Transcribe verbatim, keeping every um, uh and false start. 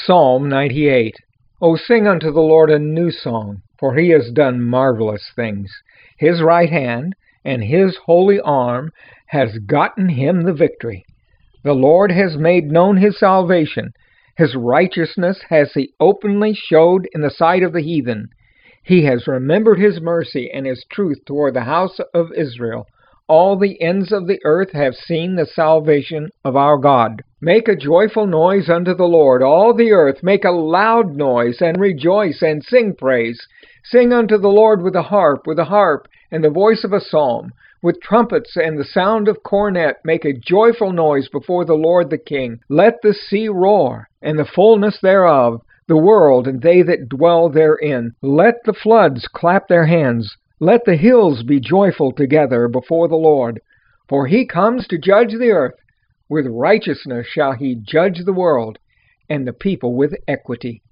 Psalm ninety-eight. O sing unto the Lord a new song, for he has done marvelous things. His right hand and his holy arm has gotten him the victory. The Lord has made known his salvation. His righteousness has he openly showed in the sight of the heathen. He has remembered his mercy and his truth toward the house of Israel. All the ends of the earth have seen the salvation of our God. Make a joyful noise unto the Lord, all the earth. Make a loud noise, and rejoice, and sing praise. Sing unto the Lord with a harp, with a harp, and the voice of a psalm. With trumpets and the sound of cornet, make a joyful noise before the Lord the King. Let the sea roar, and the fullness thereof, the world, and they that dwell therein. Let the floods clap their hands. Let the hills be joyful together before the Lord. For he comes to judge the earth. With righteousness shall he judge the world, and the people with equity.